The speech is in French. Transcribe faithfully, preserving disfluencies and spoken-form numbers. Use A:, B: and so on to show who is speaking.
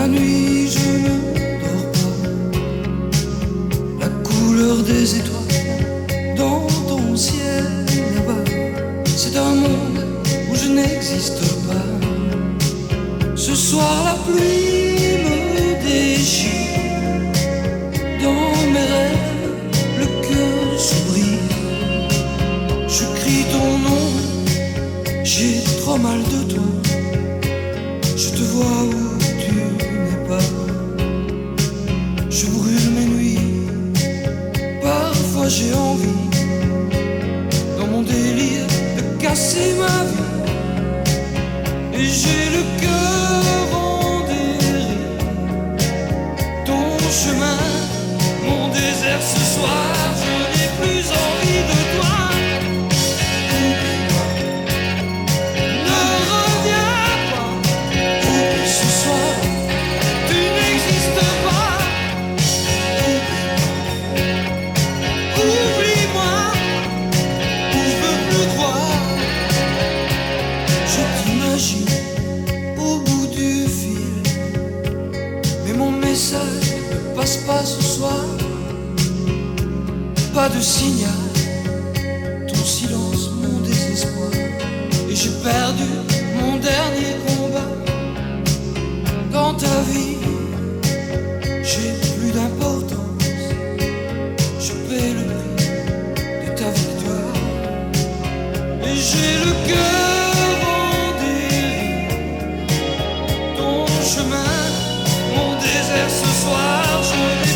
A: nuit je ne dors pas. La couleur des étoiles dans ton ciel là-bas, c'est un monde où je n'existe pas. Ce soir la pluie me déchire, dans mes rêves le cœur s'ouvrit. Je crie ton nom, j'ai trop mal de toi. Je te vois où tu n'es pas. Je brûle mes nuits, parfois j'ai envie, dans mon délire, de casser ma vie. Et j'ai le cœur en dérive. Ton chemin, mon désert ce soir, je n'ai plus envie de toi. Ne reviens pas, oublie ce soir, tu n'existes pas. Oublie-moi, ou je veux plus croire. Je t'imagine au bout du fil, mais mon message ne passe pas ce soir. Pas de signal, ton silence, mon désespoir. Et j'ai perdu mon dernier combat. Dans ta vie, j'ai plus d'importance. Je paie le prix de ta victoire. Et j'ai le cœur en dérive. Ton chemin, mon désert ce soir, je